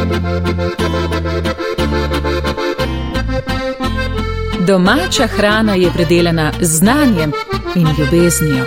Domača hrana je predelana z znanjem in ljubeznijo.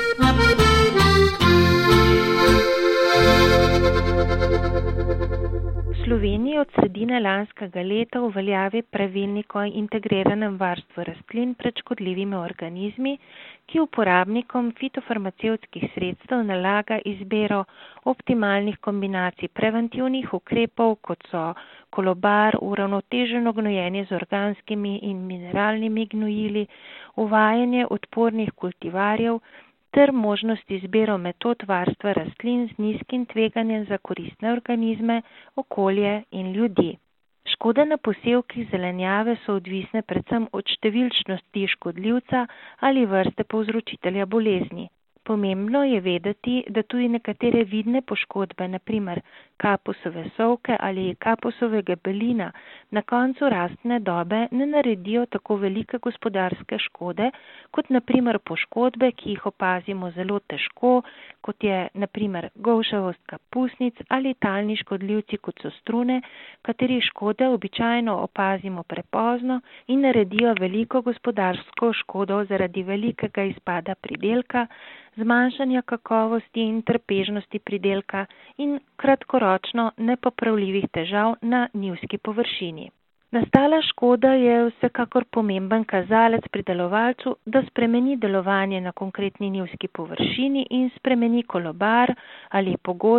V Sloveniji od sredine lanskega leta v veljavi pravilnik o integriranem varstvu rastlin pred škodljivimi organizmi, ki uporabnikom fitofarmacevtskih sredstev nalaga izbiro optimalnih kombinacij preventivnih ukrepov, kot so kolobar, uravnoteženo gnojenje z organskimi in mineralnimi gnojili, uvajanje odpornih kultivarjev ter možnost izbiro metod varstva rastlin z nizkim tveganjem za koristne organizme, okolje in ljudi. Škode na posevkih zelenjave so odvisne predvsem od številčnosti škodljivca ali vrste povzročitelja bolezni. Pomembno je vedeti, da tudi nekatere vidne poškodbe, na primer kapusove sovke ali kapusovega belina, na koncu rastne dobe ne naredijo tako velike gospodarske škode, kot na primer poškodbe, ki jih opazimo zelo težko, kot je na primer golšavost kapusnic ali talni škodljivci, kot so strune, katerih škode običajno opazimo prepozno in naredijo veliko gospodarsko škodo zaradi velikega izpada pridelka, zmanjšanja kakovosti in trpežnosti pridelka in kratkoročno nepopravljivih težav na njivski površini. Nastala škoda je vsekakor pomemben kazalec pridelovalcu, da spremeni delovanje na konkretni njivski površini in spremeni kolobar ali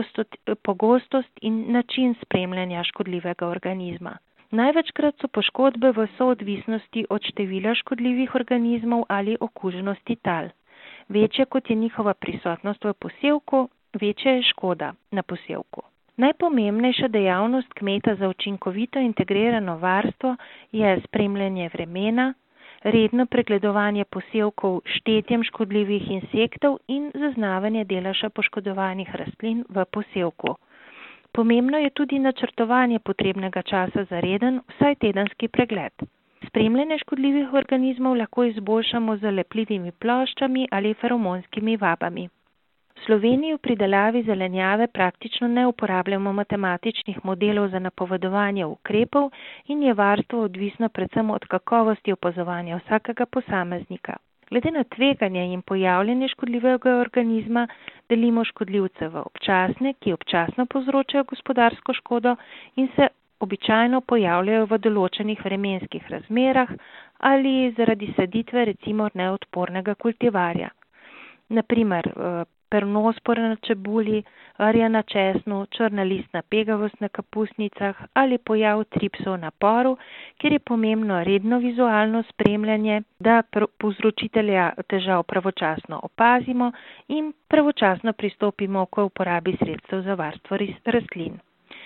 pogostost in način spremljanja škodljivega organizma. Največkrat so poškodbe v soodvisnosti od števila škodljivih organizmov ali okuženosti tal. Večja kot je njihova prisotnost v posevku, večja je škoda na posevku. Najpomembnejša dejavnost kmeta za učinkovito integrirano varstvo je spremljanje vremena, redno pregledovanje posevkov s štetjem škodljivih insektov in zaznavanje deleža poškodovanih rastlin v posevku. Pomembno je tudi načrtovanje potrebnega časa za reden, vsaj tedenski pregled. Spremljanje škodljivih organizmov lahko izboljšamo z lepljivimi ploščami ali feromonskimi vabami. V Sloveniji v pridelavi zelenjave praktično ne uporabljamo matematičnih modelov za napovedovanje ukrepov in je varstvo odvisno predvsem od kakovosti opazovanja vsakega posameznika. Glede na tveganje in pojavljanje škodljivega organizma delimo škodljivce v občasne, ki občasno povzročajo gospodarsko škodo in se običajno pojavljajo v določenih vremenskih razmerah ali zaradi saditve recimo neodpornega kultivarja. Naprimer, pernospora na čebuli, rja na česnu, črna listna pegavost na kapusnicah ali pojav tripsov na poru, kjer je pomembno redno vizualno spremljanje, da povzročitelja težav pravočasno opazimo in pravočasno pristopimo k uporabi sredstev za varstvo rastlin.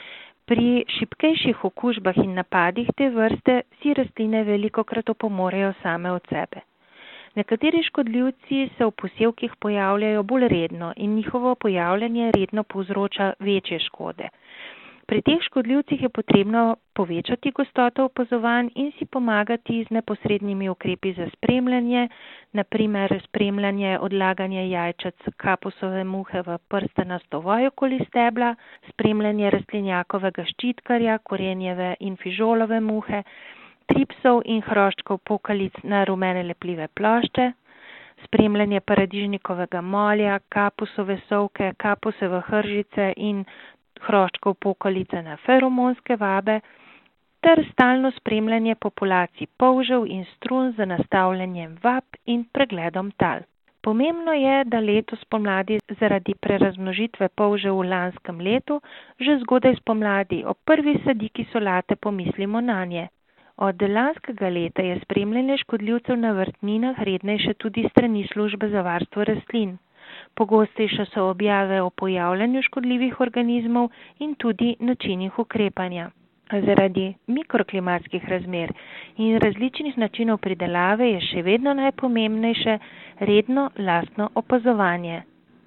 Pri šibkejših okužbah in napadih te vrste si rastline velikokrat opomorejo same od sebe. Nekateri škodljivci se v posevkih pojavljajo bolj redno in njihovo pojavljanje redno povzroča večje škode. Pri teh škodljivcih je potrebno povečati gostoto opazovanj in si pomagati z neposrednimi ukrepi za spremljanje, naprimer spremljanje odlaganja jajčec kapusove muhe v prstenasto voj okoli stebla, spremljanje rastlinjakovega ščitkarja, korenjeve in fižolove muhe, tripsov in hroščkov pokalic na rumene lepljive plošče, spremljanje paradižnikovega molja, kapusove sovke, kapusove hržice in hroščkov pokalice na feromonske vabe, ter stalno spremljanje populacij polžev in strun z nastavljanjem vab in pregledom tal. Pomembno je, da letos spomladi zaradi prerazmnožitve polžev v lanskem letu že zgodaj spomladi ob prvi sadiki solate pomislimo nanje. Od lanskega leta je spremljanje škodljivcev na vrtninah rednejše tudi strani službe za varstvo rastlin. Pogostejše so objave o pojavljanju škodljivih organizmov in tudi načinih ukrepanja. Zaradi mikroklimatskih razmer in različnih načinov pridelave je še vedno najpomembnejše redno lastno opazovanje.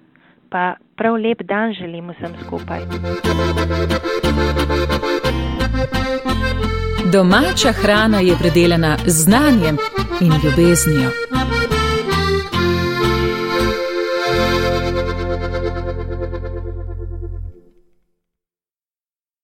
Pa prav lep dan želim vsem skupaj. Domača hrana je predelana z znanjem in ljubeznijo.